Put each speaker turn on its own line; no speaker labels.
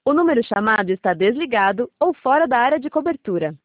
O número chamado está desligado ou fora da área de cobertura.